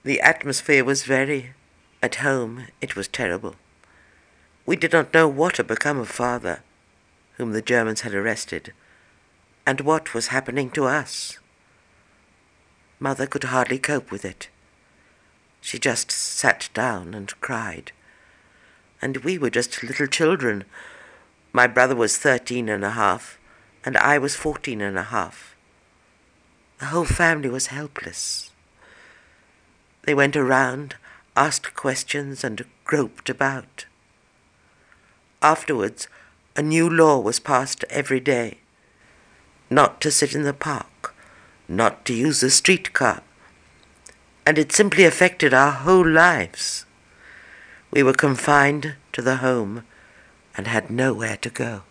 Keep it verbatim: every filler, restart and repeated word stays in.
The atmosphere was very... At home, it was terrible. We did not know what had become of father, whom the Germans had arrested, and what was happening to us. Mother could hardly cope with it. She just sat down and cried. And we were just little children. My brother was thirteen and a half, and I was fourteen and a half. The whole family was helpless. They went around, asked questions, and groped about. Afterwards, a new law was passed every day. Not to sit in the park, not to use the streetcar. And it simply affected our whole lives. We were confined to the home and had nowhere to go.